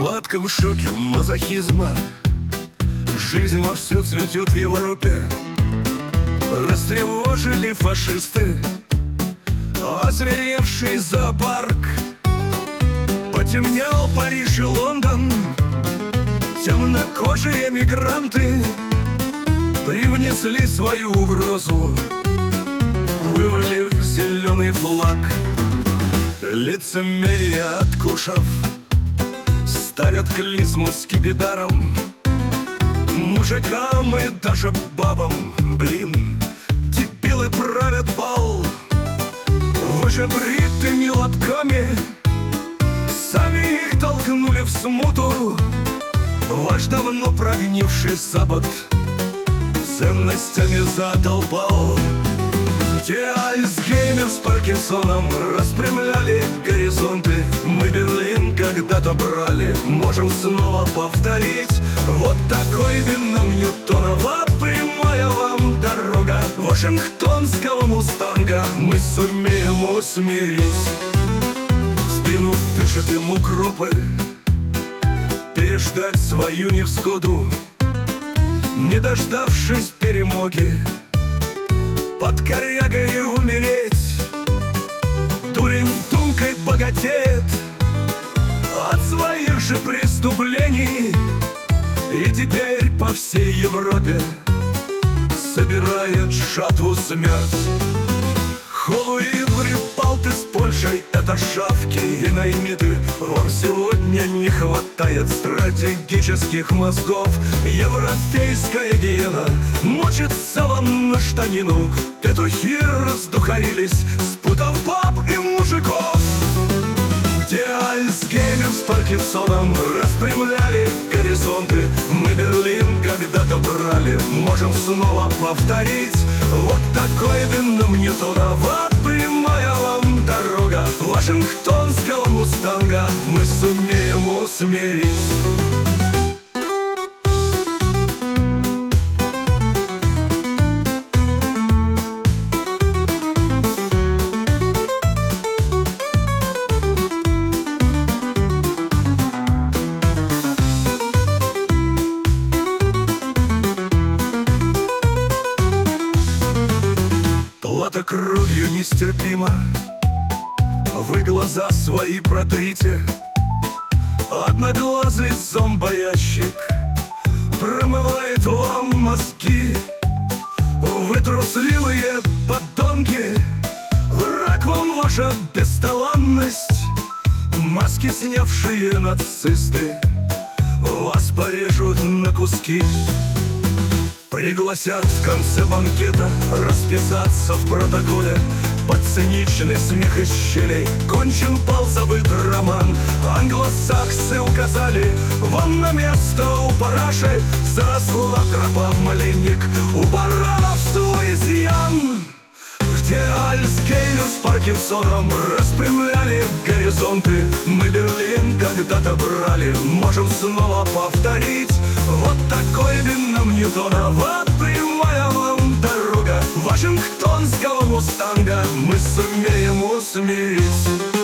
сладком шоке мазохизма жизнь вовсю цветет в Европе. Растревожили фашисты озверевший зоопарк. Потемнел Париж и Лондон, темнокожие мигранты привнесли свою угрозу, вывалив зеленый флаг. Лицемерие откушав, ставят клизму скипидаром мужикам и даже бабам. Блин, дебилы правят бал, вы же бритыми лобками сами их толкнули в смуту. Ваш давно прогнивший Запад ценностями задолбал. Те Альцгеймер с Паркинсоном распрямляли горизонты. Мы Берлин когда-то брали, можем снова повторить. Вот такой вином Ньютонова прямая вам дорога вашингтонского мустанга мы сумеем усмирить. В спину дышат ему укропы, переждать свою невзгоду, не дождавшись перемоги, под корягой умереть. Дурень думкой богатеет от своих же преступлений, и теперь по всей Европе собирает жатву смерть. Холуиври, Балты с Польшей — это шавки и наймиты. Вам сегодня не хватает стратегических мозгов. Европейская гиена мочится вам на штанину. Петухи раздухарились, спутав баб и мужиков. Где Альцгеймер с Паркинсоном распрямляли горизонты. Мы Берлин когда-то брали, можем снова повторить. Вот такой вином Ньютонова прямая вам дорога вашингтонского мустанга мы сумеем усмирить. Плата кровью нестерпимо, вы глаза свои протрите. Одноглазый зомбоящик промывает вам мозги. Вы трусливые подонки, враг вам ваша бесталанность. Маски снявшие нацисты вас порежут на куски. Пригласят в конце банкета расписаться в протоколе. Под циничный смех из щелей кончен пал забыт роман. Англосаксы указали вам на место у параши. Заросла тропа малинник, у баранов свой изъян. Где Альцгеймер с Паркинсоном распрямляли горизонты. Мы Берлин когда-то брали, можем снова повторить. Вот такой вином Ньютонова прямая вам дорога вашингтонского мустанга мы сумеем усмирить.